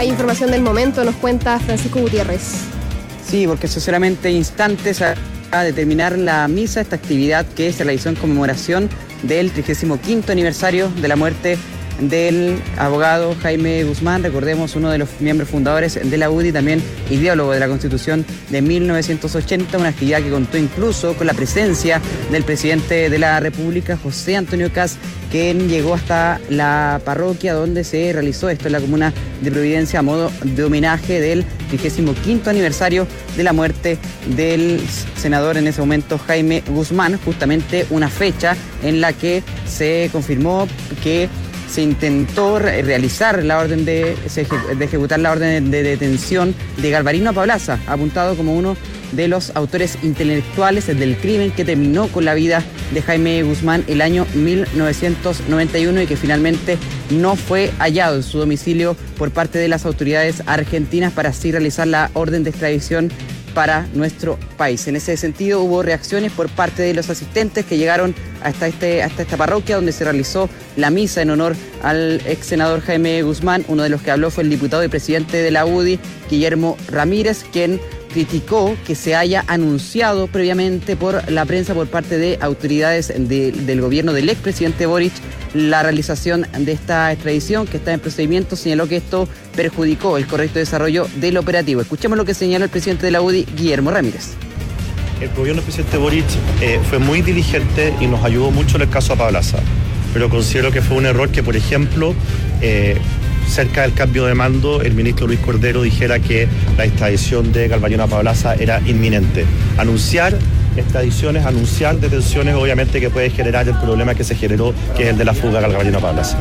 Hay información del momento, nos cuenta Francisco Gutiérrez. Sí, porque son solamente instantes a determinar la misa, esta actividad que se realizó en conmemoración del 35º aniversario de la muerte del abogado Jaime Guzmán, recordemos, uno de los miembros fundadores de la UDI, también ideólogo de la Constitución de 1980, una actividad que contó incluso con la presencia del presidente de la República, José Antonio Kast, quien llegó hasta la parroquia donde se realizó esto en la comuna de Providencia a modo de homenaje del 35º aniversario de la muerte del senador en ese momento Jaime Guzmán, justamente una fecha en la que se confirmó que se intentó realizar la orden de ejecutar la orden de detención de Galvarino Paulaza, apuntado como uno de los autores intelectuales del crimen que terminó con la vida de Jaime Guzmán el año 1991 y que finalmente no fue hallado en su domicilio por parte de las autoridades argentinas para así realizar la orden de extradición para nuestro país. En ese sentido hubo reacciones por parte de los asistentes que llegaron hasta esta parroquia donde se realizó la misa en honor al ex senador Jaime Guzmán. Uno de los que habló fue el diputado y presidente de la UDI, Guillermo Ramírez, quien criticó que se haya anunciado previamente por la prensa por parte de autoridades del gobierno del expresidente Boric la realización de esta extradición que está en procedimiento. Señaló que esto perjudicó el correcto desarrollo del operativo. Escuchemos lo que señaló el presidente de la UDI, Guillermo Ramírez. El gobierno del presidente Boric fue muy diligente y nos ayudó mucho en el caso a Paulaza, pero considero que fue un error que, por ejemplo, cerca del cambio de mando, el ministro Luis Cordero dijera que la extradición de Galvarino Paulaza era inminente. Anunciar extradiciones, anunciar detenciones, obviamente que puede generar el problema que se generó, que es el de la fuga de Galvarino Paulaza.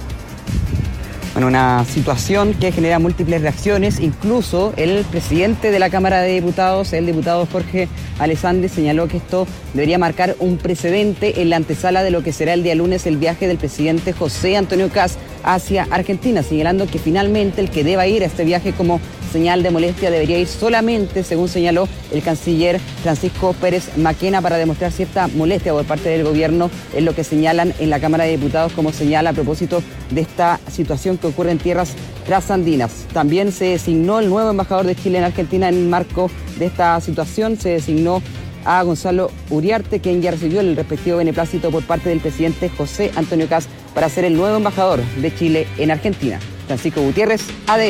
Bueno, una situación que genera múltiples reacciones. Incluso el presidente de la Cámara de Diputados, el diputado Jorge Alessandri, señaló que esto debería marcar un precedente en la antesala de lo que será el día lunes el viaje del presidente José Antonio Kast hacia Argentina, señalando que finalmente el que deba ir a este viaje como señal de molestia debería ir solamente, según señaló el canciller Francisco Pérez Maquena, para demostrar cierta molestia por parte del gobierno, en lo que señalan en la Cámara de Diputados como señala a propósito de esta situación que ocurre en tierras trasandinas. También se designó el nuevo embajador de Chile en Argentina en el marco de esta situación. Se designó a Gonzalo Uriarte, quien ya recibió el respectivo beneplácito por parte del presidente José Antonio Kast para ser el nuevo embajador de Chile en Argentina. Francisco Gutiérrez, ADN.